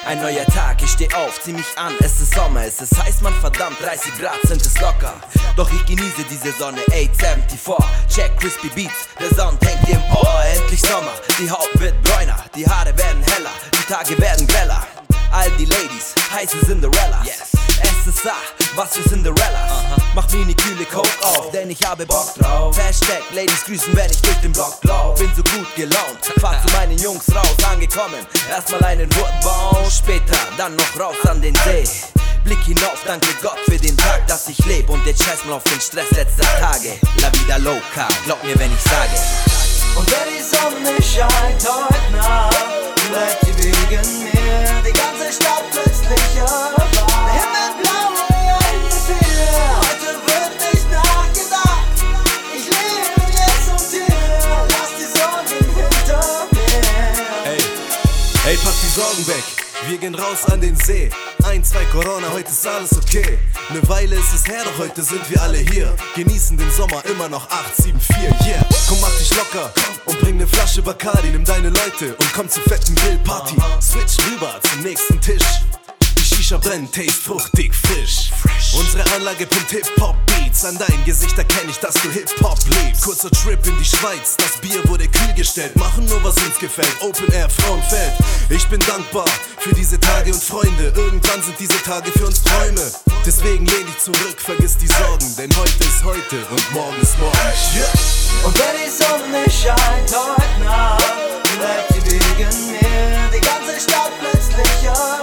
Ein neuer Tag, ich steh auf, zieh mich an, es ist Sommer, es ist heiß, man verdammt, 30 Grad sind es locker. Doch ich genieße diese Sonne, 874, check Crispy Beats, der Sound hängt dir im Ohr. Endlich Sommer, die Haut wird bräuner, die Haare werden heller, die Tage werden greller. All die Ladies, heiße Cinderella, yes. SSA, was für Cinderella. Mach mir ne kühle Coke auf, denn ich habe Bock drauf. Hashtag Ladies grüßen, wenn ich durch den Block lauf. Bin so gut gelaunt, fahr zu meinen Jungs raus, angekommen. Erstmal einen Wurtbaum, später dann noch raus an den See. Blick hinauf, danke Gott für den Tag, dass ich leb. Und jetzt scheiß mal auf den Stress letzter Tage. La vida loca, glaub mir, wenn ich sage. Und wenn die Sonne scheint heute Nacht, bleibt sie wegen mir die ganze Stadt plötzlich erwacht. Der Himmel blau, heute wird nicht nachgedacht. Ich lebe jetzt und hier, lass die Sorgen hinter mir. Ey, pack die Sorgen weg, wir gehen raus an den See. 1, 2 Corona, heute ist alles okay. Ne Weile ist es her, doch heute sind wir alle hier. Genießen den Sommer immer noch 874, yeah. Komm, mach dich locker und bring ne Flasche Bacardi. Nimm deine Leute und komm zur fetten Grillparty. Switch rüber zum nächsten Tisch. Die Shisha brennt, taste fruchtig, frisch. Unsere Anlage pumpt Hip-Hop-Beats. An dein Gesicht erkenn ich, dass du Hip-Hop liebst. Kurzer Trip in die Schweiz, das Bier wurde kühl gestellt. Machen nur, was uns gefällt, Open Air, Frauenfeld. Ich bin dankbar für diese Tage und Freunde. Irgendwann sind diese Tage für uns Träume. Deswegen lehn dich zurück, vergiss die Sorgen. Denn heute ist heute und morgen ist morgen, yeah. Und wenn die Sonne scheint heute Nacht, bleibt sie wegen mir die ganze Stadt plötzlich erwacht.